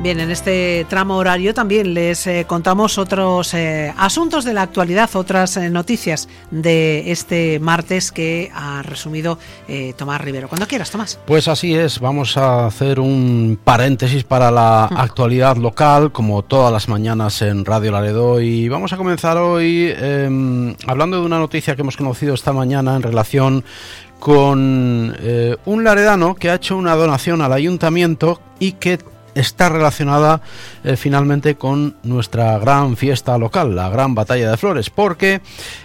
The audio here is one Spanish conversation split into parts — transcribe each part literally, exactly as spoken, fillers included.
Bien, en este tramo horario también les eh, contamos otros eh, asuntos de la actualidad, otras eh, noticias de este martes que ha resumido eh, Tomás Rivero. Cuando quieras, Tomás. Pues así es, vamos a hacer un paréntesis para la mm. actualidad local, como todas las mañanas en Radio Laredo, y vamos a comenzar hoy eh, hablando de una noticia que hemos conocido esta mañana en relación con eh, un laredano que ha hecho una donación al ayuntamiento y que está relacionada eh, finalmente con nuestra gran fiesta local, la Gran Batalla de Flores, porque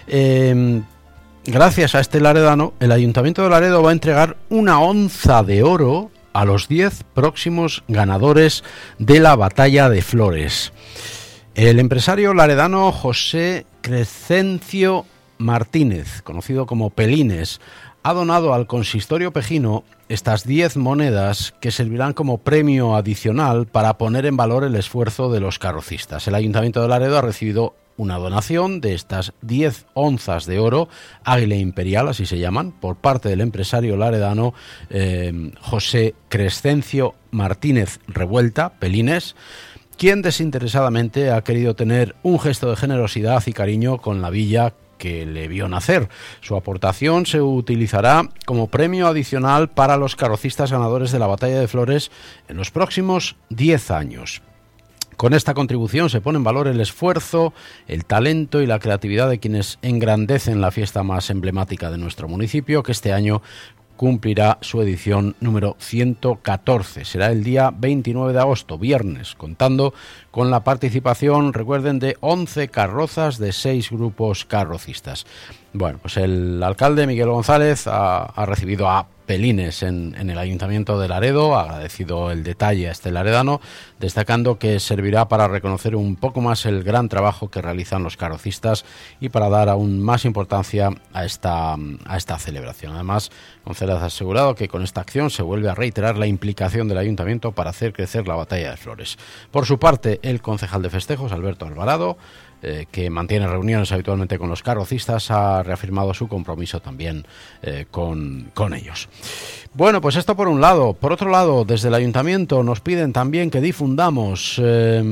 eh, gracias a este laredano, el Ayuntamiento de Laredo va a entregar una onza de oro a los diez próximos ganadores de la Batalla de Flores. El empresario laredano José Crescencio Martínez, conocido como Pelines, ha donado al consistorio pejino estas diez monedas que servirán como premio adicional para poner en valor el esfuerzo de los carrocistas. El Ayuntamiento de Laredo ha recibido una donación de estas diez onzas de oro, águila imperial, así se llaman, por parte del empresario laredano eh, José Crescencio Martínez Revuelta, Pelines, quien desinteresadamente ha querido tener un gesto de generosidad y cariño con la villa que le vio nacer. Su aportación se utilizará como premio adicional para los carrocistas ganadores de la Batalla de Flores en los próximos diez años. Con esta contribución se pone en valor el esfuerzo, el talento y la creatividad de quienes engrandecen la fiesta más emblemática de nuestro municipio, que este año cumplirá su edición número ciento catorce. Será el día veintinueve de agosto, viernes, contando con la participación, recuerden, de once carrozas de seis grupos carrocistas. Bueno, pues el alcalde Miguel González ha, ha recibido a Pelines en, en el Ayuntamiento de Laredo, ha agradecido el detalle a este laredano, destacando que servirá para reconocer un poco más el gran trabajo que realizan los carrocistas y para dar aún más importancia a esta, a esta celebración. Además, González ha asegurado que con esta acción se vuelve a reiterar la implicación del Ayuntamiento para hacer crecer la Batalla de Flores. Por su parte, el concejal de festejos, Alberto Alvarado, Eh, que mantiene reuniones habitualmente con los carrocistas, ha reafirmado su compromiso también eh, con, con ellos. Bueno, pues esto por un lado. Por otro lado, desde el Ayuntamiento nos piden también que difundamos eh,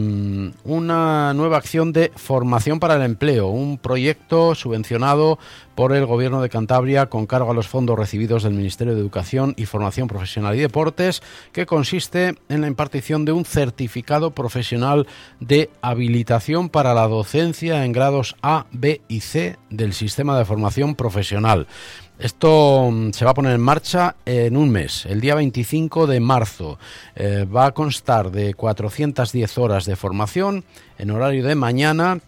una nueva acción de formación para el empleo, un proyecto subvencionado por el Gobierno de Cantabria con cargo a los fondos recibidos del Ministerio de Educación y Formación Profesional y Deportes, que consiste en la impartición de un certificado profesional de habilitación para la docencia en grados A, B y C del sistema de formación profesional. Esto se va a poner en marcha en un mes, el día veinticinco de marzo. Eh, va a constar de cuatrocientas diez horas de formación en horario de mañana.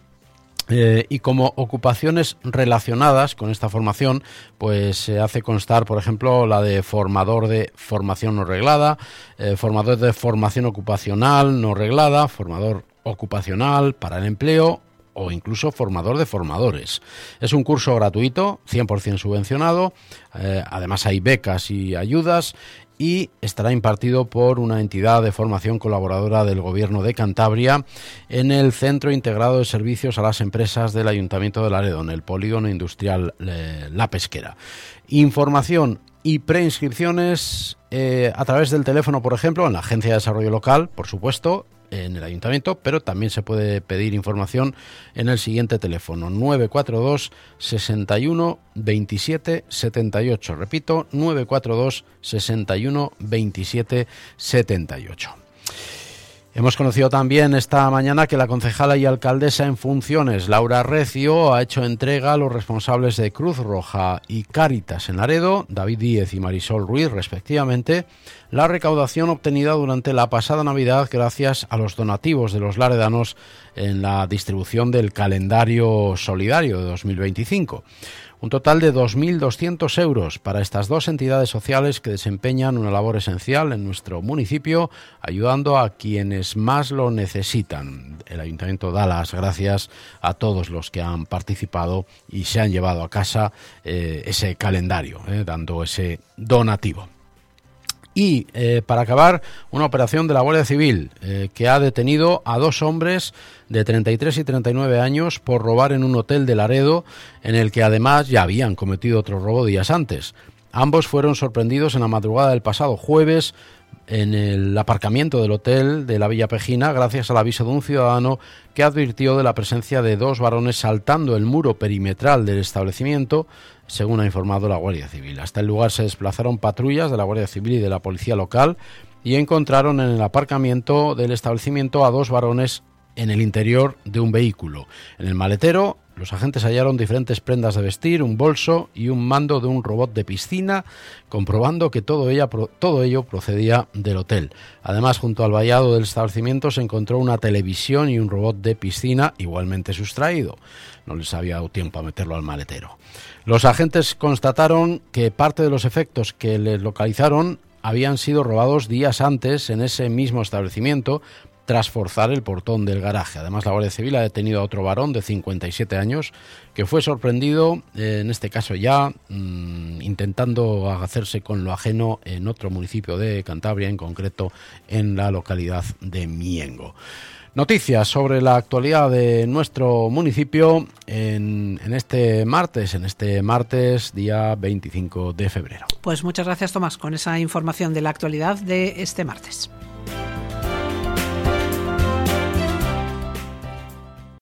Eh, y como ocupaciones relacionadas con esta formación, pues se hace constar, por ejemplo, la de formador de formación no reglada, eh, formador de formación ocupacional no reglada, formador ocupacional para el empleo o incluso formador de formadores. Es un curso gratuito, cien por ciento subvencionado, eh, además hay becas y ayudas, y estará impartido por una entidad de formación colaboradora del Gobierno de Cantabria en el Centro Integrado de Servicios a las Empresas del Ayuntamiento de Laredo, en el Polígono Industrial eh, La Pesquera. Información y preinscripciones eh, a través del teléfono, por ejemplo, en la Agencia de Desarrollo Local, por supuesto, en el Ayuntamiento, pero también se puede pedir información en el siguiente teléfono, nueve cuatro dos, sesenta y uno, veintisiete, setenta y ocho. Repito, nueve cuatro dos, sesenta y uno, veintisiete, setenta y ocho. Hemos conocido también esta mañana que la concejala y alcaldesa en funciones, Laura Recio, ha hecho entrega a los responsables de Cruz Roja y Cáritas en Laredo, David Díez y Marisol Ruiz, respectivamente, la recaudación obtenida durante la pasada Navidad gracias a los donativos de los laredanos en la distribución del calendario solidario de dos mil veinticinco. Un total de dos mil doscientos euros para estas dos entidades sociales que desempeñan una labor esencial en nuestro municipio, ayudando a quienes más lo necesitan. El Ayuntamiento da las gracias a todos los que han participado y se han llevado a casa eh, ese calendario, eh, dando ese donativo. Y, eh, para acabar, una operación de la Guardia Civil eh, que ha detenido a dos hombres de treinta y tres y treinta y nueve años por robar en un hotel de Laredo, en el que además ya habían cometido otro robo días antes. Ambos fueron sorprendidos en la madrugada del pasado jueves en el aparcamiento del hotel de la Villa Pejina gracias al aviso de un ciudadano que advirtió de la presencia de dos varones saltando el muro perimetral del establecimiento, según ha informado la Guardia Civil. Hasta el lugar se desplazaron patrullas de la Guardia Civil y de la policía local y encontraron en el aparcamiento del establecimiento a dos varones en el interior de un vehículo. En el maletero, los agentes hallaron diferentes prendas de vestir, un bolso y un mando de un robot de piscina, comprobando que todo, ella, todo ello procedía del hotel. Además, junto al vallado del establecimiento se encontró una televisión y un robot de piscina igualmente sustraído. No les había dado tiempo a meterlo al maletero. Los agentes constataron que parte de los efectos que les localizaron habían sido robados días antes en ese mismo establecimiento, tras forzar el portón del garaje. Además, la Guardia Civil ha detenido a otro varón de cincuenta y siete años que fue sorprendido, eh, en este caso ya, mmm, intentando hacerse con lo ajeno en otro municipio de Cantabria, en concreto en la localidad de Miengo. Noticias sobre la actualidad de nuestro municipio en, en este martes, en este martes día veinticinco de febrero. Pues muchas gracias, Tomás, con esa información de la actualidad de este martes.